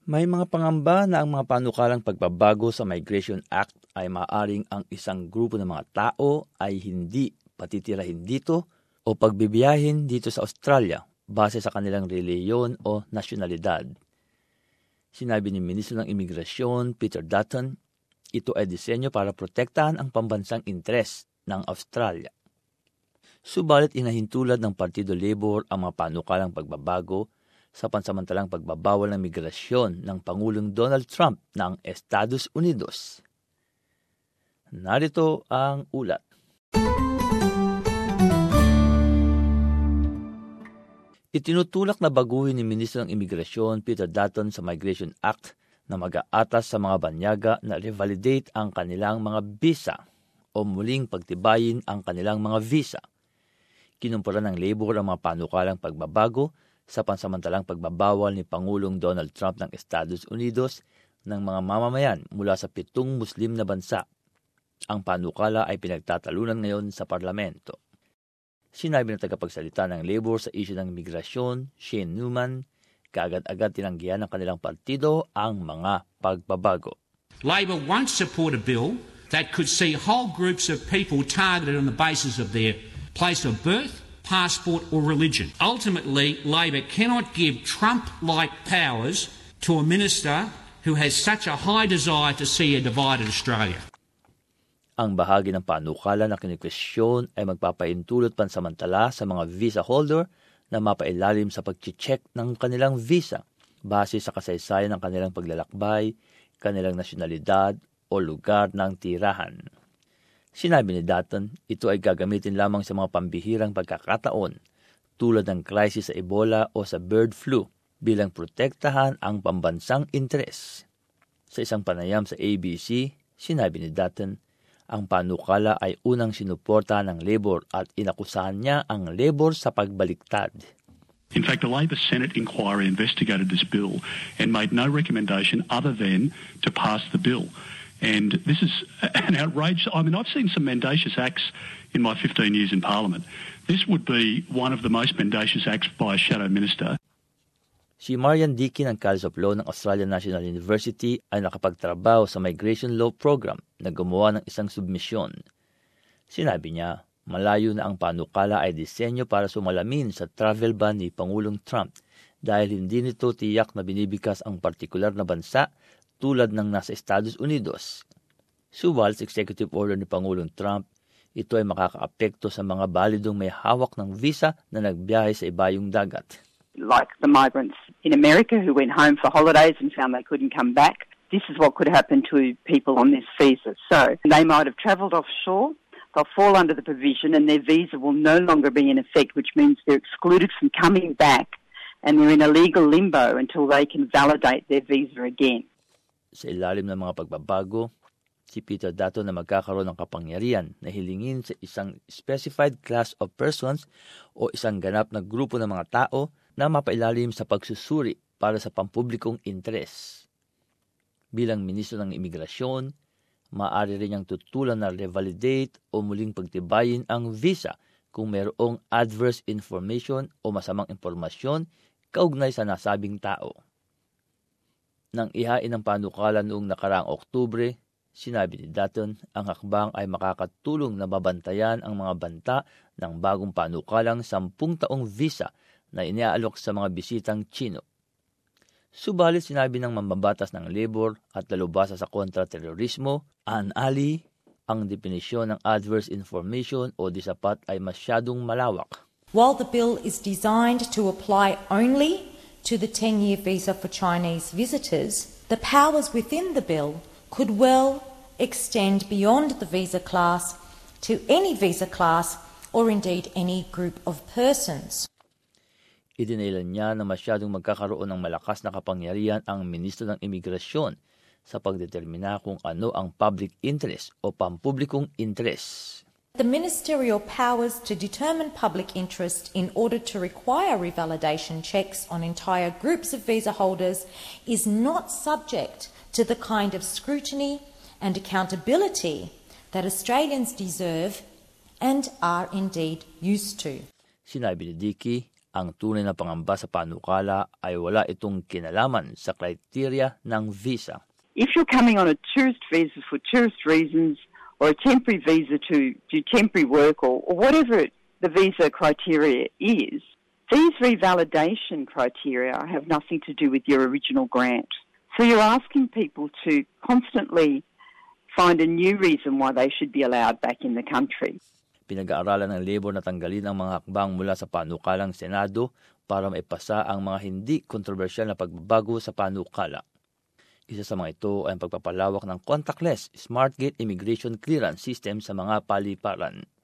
May mga pangamba na ang mga panukalang pagbabago sa Migration Act ay maaaring ang isang grupo ng mga tao ay hindi patitirahin dito o pagbibiyahin dito sa Australia base sa kanilang reliyon o nasyonalidad. Sinabi ni Ministro ng Imigrasyon, Peter Dutton, ito ay disenyo para protektahan ang pambansang interes ng Australia. Subalit inahintulad ng Partido Labor ang mga panukalang pagbabago sa pansamantalang pagbabawal ng migrasyon ng Pangulong Donald Trump ng Estados Unidos. Narito ang ulat. Itinutulak na baguhin ni Ministro ng Imigrasyon Peter Dutton sa Migration Act na mag-aatas sa mga banyaga na revalidate ang kanilang mga visa o muling pagtibayin ang kanilang mga visa. Kinumpara ng Labor ang mga panukalang pagbabago sa pansamantalang pagbabawal ni Pangulong Donald Trump ng Estados Unidos ng mga mamamayan mula sa 7 Muslim na bansa. Ang panukala ay pinagtatalunan ngayon sa parlamento. Sinabi ng tagapagsalita ng Labor sa isyu ng migrasyon, Shane Newman, kaagad-agad tinanggihan ng kanilang partido ang mga pagbabago. Labor won't support a bill that could see whole groups of people targeted on the basis of their place of birth, passport or religion. Ultimately, Labor cannot give Trump-like powers to a minister who has such a high desire to see a divided Australia. Ang bahagi ng panukala na kinikwestiyon ay magpapaintulot pansamantala sa mga visa holder na mapailalim sa pag-check ng kanilang visa base sa kasaysayan ng kanilang paglalakbay, kanilang nasyonalidad o lugar ng tirahan. Sinabi ni Dutton, ito ay gagamitin lamang sa mga pambihirang pagkakataon tulad ng krisis sa Ebola o sa bird flu bilang protektahan ang pambansang interes. Sa isang panayam sa ABC, sinabi ni Dutton, ang panukala ay unang sinuporta ng Labor at inakusahan niya ang Labor sa pagbaliktad. In fact, the Labor Senate inquiry investigated this bill and made no recommendation other than to pass the bill. And this is an outrage. I mean, I've seen some mendacious acts in my 15 years in Parliament. This would be one of the most mendacious acts by a shadow minister. Si Marian Dickey ng College of Law ng Australian National University ay nakapagtrabaho sa Migration Law Program na gumawa ng isang submisyon. Sinabi niya, malayo na ang panukala ay disenyo para sumalamin sa travel ban ni Pangulong Trump dahil hindi nito tiyak na binibigkas ang partikular na bansa tulad ng nasa Estados Unidos. Subalit sa executive order ni Pangulong Trump, ito ay makakaapekto sa mga balidong may hawak ng visa na nagbiyahe sa ibayong dagat. Like the migrants in America who went home for holidays and found they couldn't come back, this is what could happen to people on this visa. So they might have travelled offshore, they'll fall under the provision and their visa will no longer be in effect, which means they're excluded from coming back and they're in a legal limbo until they can validate their visa again. Sa ilalim ng mga pagbabago, si Peter Dutton na magkakaroon ng kapangyarihan na hilingin sa isang specified class of persons o isang ganap na grupo ng mga tao na mapailalim sa pagsusuri para sa pampublikong interes. Bilang Ministro ng Imigrasyon, maaari rin niyang tutulan na revalidate o muling pagtibayin ang visa kung mayroong adverse information o masamang impormasyon kaugnay sa nasabing tao. Nang ihain ng panukala noong nakaraang Oktubre, sinabi ni Dutton, ang hakbang ay makakatulong na mabantayan ang mga banta ng bagong panukalang 10 taong visa na iniaalok sa mga bisitang Chino. Subalit sinabi ng mambabatas ng Labor at lalubhasa sa kontra-terorismo, Ann Ali, ang definisyon ng adverse information o di sapat ay masyadong malawak. While the bill is designed to apply only to the 10-year visa for Chinese visitors, the powers within the bill could well extend beyond the visa class to any visa class or indeed any group of persons. Idinilan niya na masyadong magkakaroon ng malakas na kapangyarihan ang Ministro ng Imigrasyon sa pagdetermina kung ano ang public interest o pampublikong interest. The ministerial powers to determine public interest in order to require revalidation checks on entire groups of visa holders is not subject to the kind of scrutiny and accountability that Australians deserve and are indeed used to. Sinabi ni Dickey, Ang tunay na pangamba sa panukala ay wala itong kinalaman sa criteria ng visa. If you're coming on a tourist visa for tourist reasons or a temporary visa to do temporary work or whatever the visa criteria is, these revalidation criteria have nothing to do with your original grant. So you're asking people to constantly find a new reason why they should be allowed back in the country. Pinag-aaralan ng Labor na tanggalin ang mga hakbang mula sa panukalang Senado para maipasa ang mga hindi kontrobersyal na pagbabago sa panukala. Isa sa mga ito ay ang pagpapalawak ng contactless SmartGate immigration clearance system sa mga paliparan.